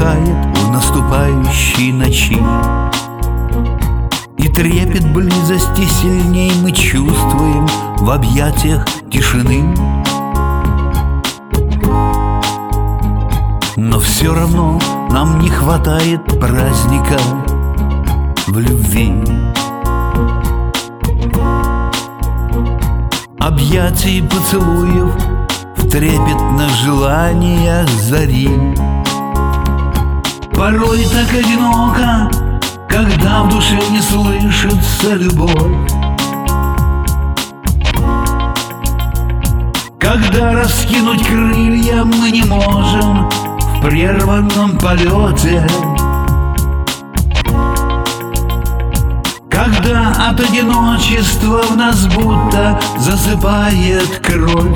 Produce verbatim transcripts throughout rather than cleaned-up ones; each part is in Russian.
утихает в наступающей ночи, и трепет близости сильней мы чувствуем в объятиях тишины. Но все равно нам не хватает праздника в любви, объятий, поцелуев, в трепетных желаниях зари. Порой так одиноко, когда в душе не слышится любовь, когда раскинуть крылья мы не можем в прерванном полете, когда от одиночества в нас будто засыпает кровь.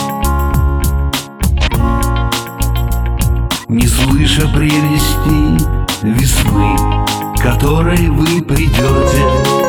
Не слыша прелести весны, которой вы придете,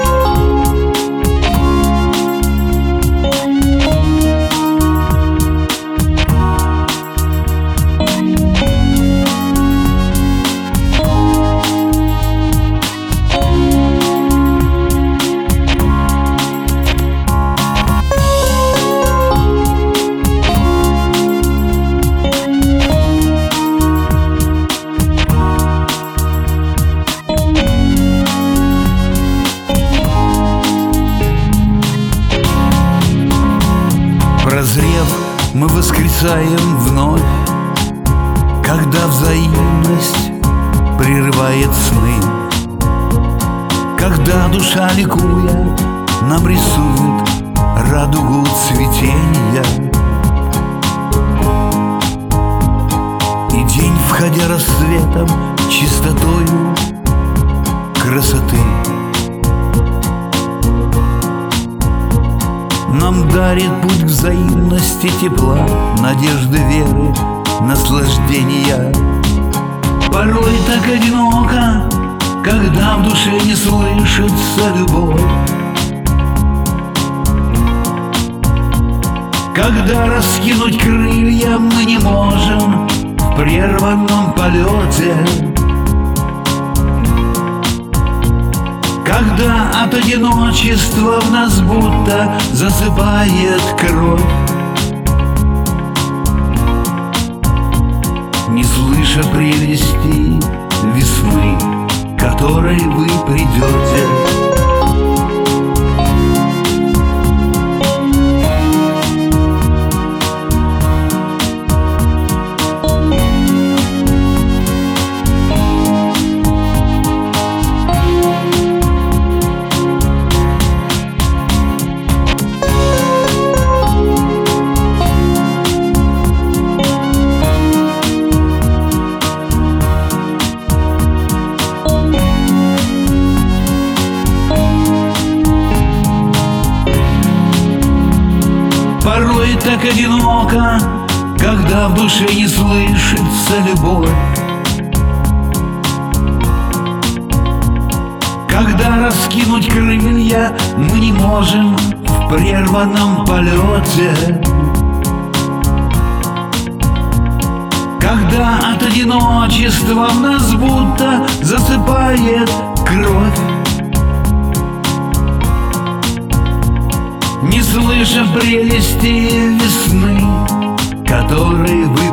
прозрев, мы воскресаем вновь, когда взаимность прерывает сны, когда душа, ликуя, нам рисует радугу цветения, и день, входя рассветом, чистотою красоты нам дарит путь к взаимности тепла, надежды, веры, наслаждения. Порой так одиноко, когда в душе не слышится любовь, когда раскинуть крылья мы не можем в прерванном полете, когда от одиночества в нас будто засыпает кровь. Не слыша прелести весны, которой вы придете, порой так одиноко, когда в душе не слышится любовь, когда раскинуть крылья мы не можем в прерванном полете, когда от одиночества в нас будто засыпает кровь. Не слыша прелести весны, которой вы